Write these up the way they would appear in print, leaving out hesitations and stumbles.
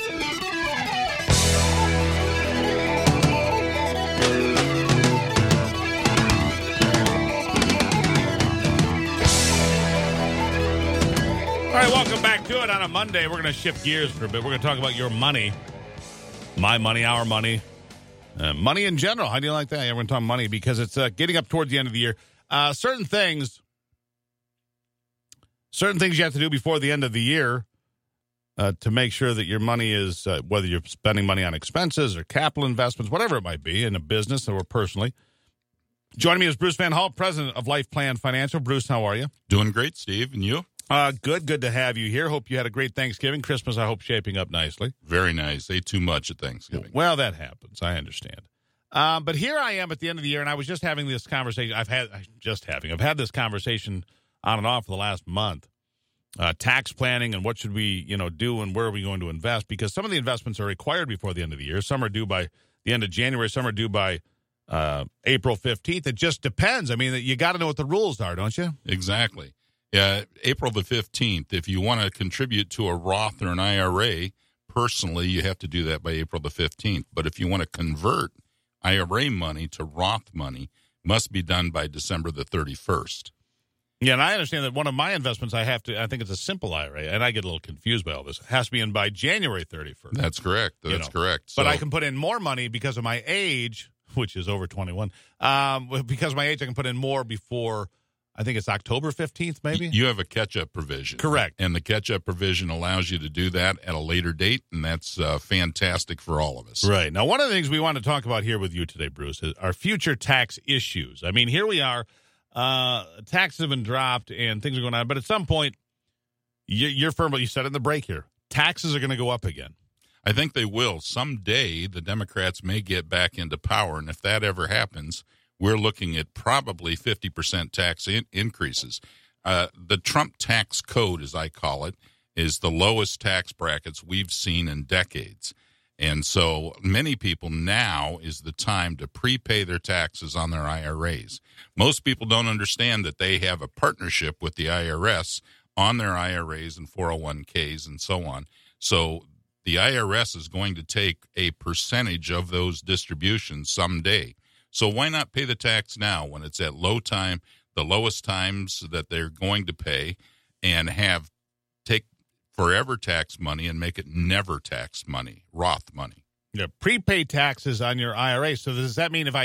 All right, welcome back to it on a Monday. We're going to shift gears for a bit. We're going to talk about your money, my money, our money, money in general. How do you like that? Everyone talking money because it's getting up towards the end of the year. Certain things you have to do before the end of the year to make sure that your money is, whether you're spending money on expenses or capital investments, whatever it might be, in a business or personally. Joining me is Bruce Van Hall, president of Life Plan Financial. Bruce, how are you? Doing great, Steve. And you? Good to have you here. Hope you had a great Thanksgiving. Christmas, I hope, shaping up nicely. Very nice. Ate too much at Thanksgiving. Well, that happens. I understand. But here I am at the end of the year, and I was just having this conversation. I've had this conversation on and off for the last month. Tax planning and what should we, do and where are we going to invest? Because some of the investments are required before the end of the year. Some are due by the end of January. Some are due by April 15th. It just depends. I mean, you got to know what the rules are, don't you? Exactly. April the 15th, if you want to contribute to a Roth or an IRA, personally, you have to do that by April the 15th. But if you want to convert IRA money to Roth money, must be done by December the 31st. Yeah, and I understand that one of my investments, I think it's a simple IRA, and I get a little confused by all this. It has to be in by January 31st. That's correct. That's correct. But I can put in more money because of my age, which is over 21. Because of my age, I can put in more before, I think it's October 15th, maybe? You have a catch-up provision. Correct. And the catch-up provision allows you to do that at a later date, and that's fantastic for all of us. Right. Now, one of the things we want to talk about here with you today, Bruce, is our future tax issues. I mean, here we are. Taxes have been dropped and things are going on, but at some point, you're firm, but you said it in the break here, taxes are going to go up again. I think they will. Someday, the Democrats may get back into power, and if that ever happens, we're looking at probably 50% tax increases. The Trump tax code, as I call it, is the lowest tax brackets we've seen in decades. And so many people, now is the time to prepay their taxes on their IRAs. Most people don't understand that they have a partnership with the IRS on their IRAs and 401ks and so on. So the IRS is going to take a percentage of those distributions someday. So why not pay the tax now when it's at low time, the lowest times that they're going to pay, and take forever tax money and make it never tax money, Roth money. Yeah, prepay taxes on your IRA. So does that mean if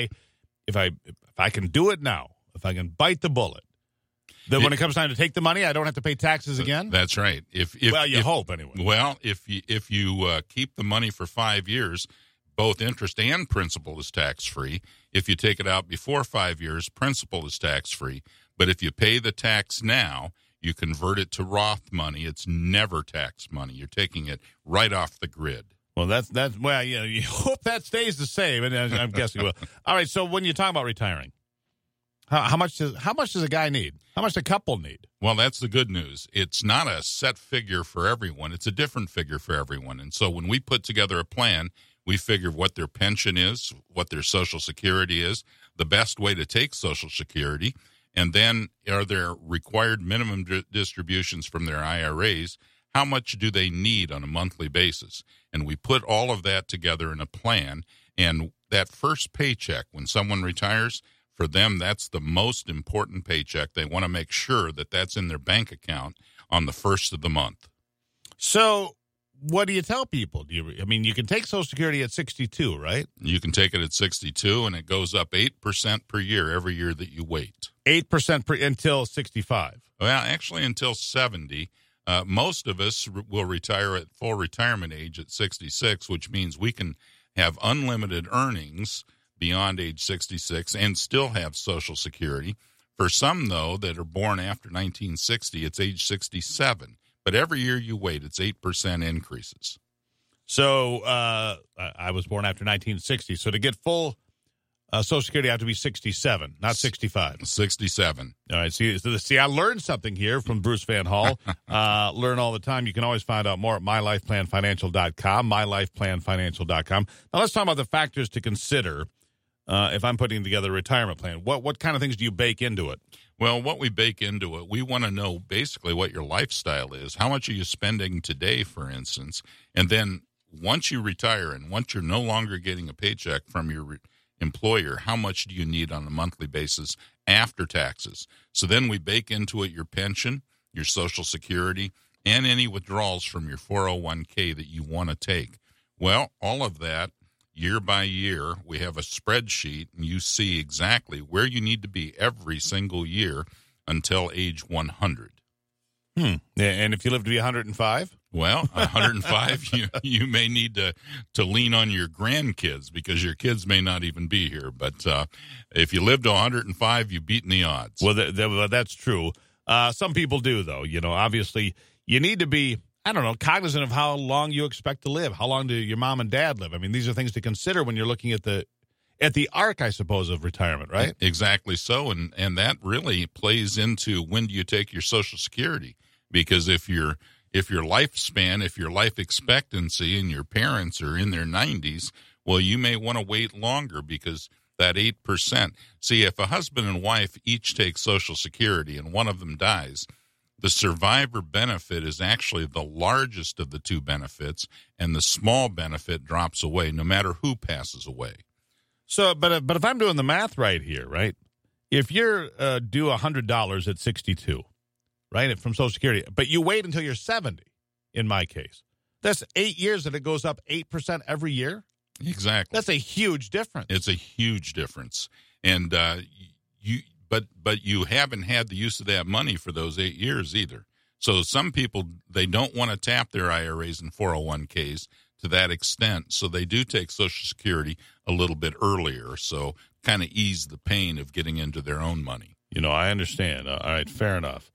I can do it now, if I can bite the bullet, then when it comes time to take the money, I don't have to pay taxes again? That's right. If hope anyway. Well, if you keep the money for 5 years, both interest and principal is tax-free. If you take it out before 5 years, principal is tax-free. But if you pay the tax now, you convert it to Roth money. It's never tax money. You're taking it right off the grid. Well, you hope that stays the same, and I'm guessing it will. All right, so when you talk about retiring, how much does a guy need? How much does a couple need? Well, that's the good news. It's not a set figure for everyone. It's a different figure for everyone. And so when we put together a plan, we figure what their pension is, what their Social Security is, the best way to take Social Security, and then are there required minimum distributions from their IRAs? How much do they need on a monthly basis? And we put all of that together in a plan. And that first paycheck, when someone retires, for them, that's the most important paycheck. They want to make sure that that's in their bank account on the first of the month. So what do you tell people? You can take Social Security at 62, right? You can take it at 62, and it goes up 8% per year every year that you wait. 8% until 65. Well, actually, until 70. Most of us will retire at full retirement age at 66, which means we can have unlimited earnings beyond age 66 and still have Social Security. For some, though, that are born after 1960, it's age 67. But every year you wait, it's 8% increases. So I was born after 1960. So to get full Social Security, I have to be 67, not 65. 67. All right. See, I learned something here from Bruce Van Hall. Learn all the time. You can always find out more at mylifeplanfinancial.com, mylifeplanfinancial.com. Now let's talk about the factors to consider if I'm putting together a retirement plan. What kind of things do you bake into it? Well, what we bake into it, we want to know basically what your lifestyle is. How much are you spending today, for instance? And then once you retire and once you're no longer getting a paycheck from your employer, how much do you need on a monthly basis after taxes? So then we bake into it your pension, your Social Security, and any withdrawals from your 401k that you want to take. Well, all of that, year by year, we have a spreadsheet, and you see exactly where you need to be every single year until age 100. Yeah, and if you live to be 105? Well, 105, you may need to lean on your grandkids because your kids may not even be here. But if you live to 105, you've beaten the odds. Well, that's true. Some people do, though. Obviously, you need to be, cognizant of how long you expect to live. How long do your mom and dad live? I mean, these are things to consider when you're looking at the arc, I suppose, of retirement, right? Exactly so. And that really plays into when do you take your Social Security? Because if your lifespan, if your life expectancy and your parents are in their 90s, well, you may want to wait longer because that 8%. See, if a husband and wife each take Social Security and one of them dies, the survivor benefit is actually the largest of the two benefits, and the small benefit drops away no matter who passes away. So, but if I'm doing the math right here, right, if you're due $100 at 62, right, from Social Security, but you wait until you're 70, in my case, that's 8 years that it goes up 8% every year? Exactly. That's a huge difference. It's a huge difference. And but you haven't had the use of that money for those 8 years either. So some people, they don't want to tap their IRAs and 401ks to that extent, so they do take Social Security a little bit earlier, so kind of ease the pain of getting into their own money. I understand. All right, fair enough.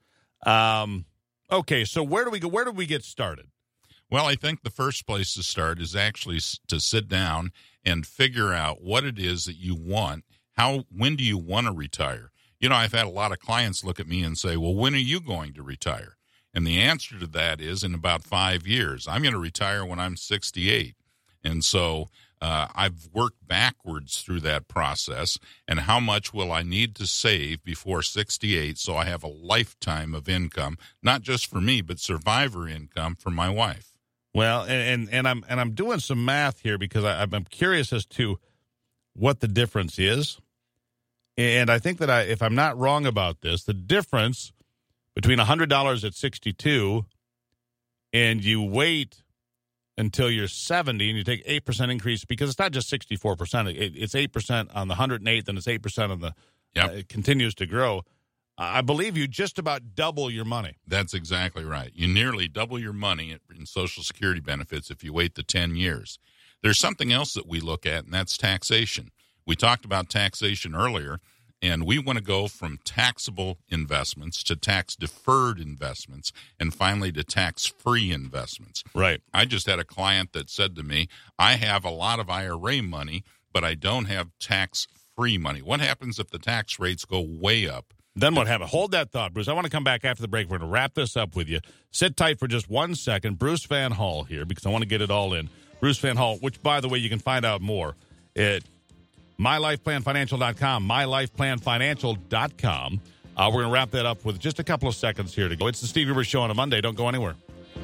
Okay, so where do we go? Where do we get started? Well, I think the first place to start is actually to sit down and figure out what it is that you want. When do you want to retire? I've had a lot of clients look at me and say, well, when are you going to retire? And the answer to that is in about 5 years. I'm going to retire when I'm 68. And so I've worked backwards through that process. And how much will I need to save before 68 so I have a lifetime of income, not just for me, but survivor income for my wife? Well, and I'm doing some math here because I'm curious as to what the difference is. And I think that if I'm not wrong about this, the difference between $100 at 62 and you wait until you're 70 and you take 8% increase, because it's not just 64%. It's 8% on the 108th and it's 8% on the, it continues to grow. I believe you just about double your money. That's exactly right. You nearly double your money in Social Security benefits if you wait the 10 years. There's something else that we look at, and that's taxation. We talked about taxation earlier, and we want to go from taxable investments to tax-deferred investments and finally to tax-free investments. Right. I just had a client that said to me, I have a lot of IRA money, but I don't have tax-free money. What happens if the tax rates go way up? Then what happens? Hold that thought, Bruce. I want to come back after the break. We're going to wrap this up with you. Sit tight for just 1 second. Bruce Van Hall here, because I want to get it all in. Bruce Van Hall, which, by the way, you can find out more at MyLifePlanFinancial.com, MyLifePlanFinancial.com. We're going to wrap that up with just a couple of seconds here to go. It's the Steve Gruber Show on a Monday. Don't go anywhere.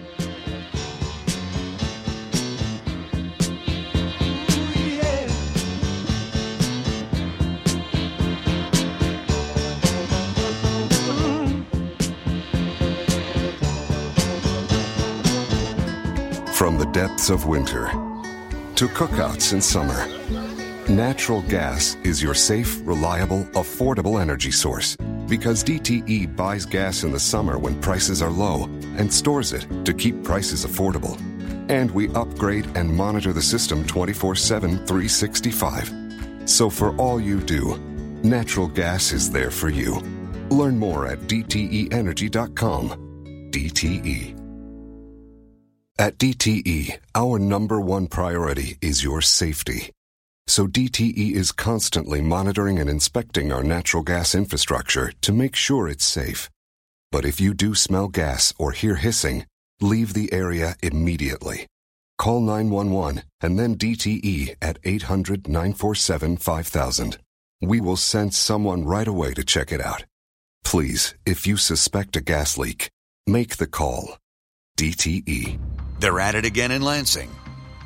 From the depths of winter to cookouts in summer, natural gas is your safe, reliable, affordable energy source. Because DTE buys gas in the summer when prices are low and stores it to keep prices affordable. And we upgrade and monitor the system 24/7, 365. So for all you do, natural gas is there for you. Learn more at DTEEnergy.com. DTE. At DTE, our #1 priority is your safety. So DTE is constantly monitoring and inspecting our natural gas infrastructure to make sure it's safe. But if you do smell gas or hear hissing, leave the area immediately. Call 911 and then DTE at 800-947-5000. We will send someone right away to check it out. Please, if you suspect a gas leak, make the call. DTE. They're at it again in Lansing.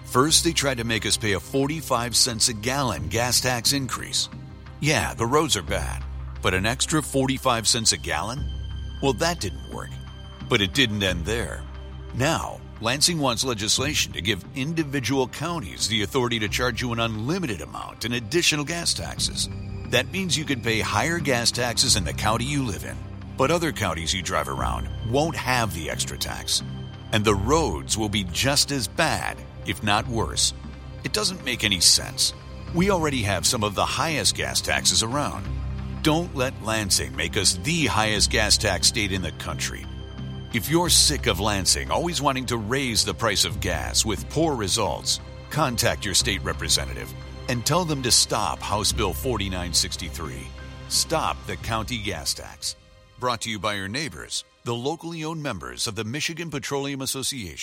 First, they tried to make us pay a 45 cents a gallon gas tax increase. Yeah, the roads are bad, but an extra 45 cents a gallon? Well, that didn't work. But it didn't end there. Now, Lansing wants legislation to give individual counties the authority to charge you an unlimited amount in additional gas taxes. That means you could pay higher gas taxes in the county you live in, but other counties you drive around won't have the extra tax. And the roads will be just as bad, if not worse. It doesn't make any sense. We already have some of the highest gas taxes around. Don't let Lansing make us the highest gas tax state in the country. If you're sick of Lansing always wanting to raise the price of gas with poor results, contact your state representative and tell them to stop House Bill 4963. Stop the county gas tax. Brought to you by your neighbors, the locally owned members of the Michigan Petroleum Association.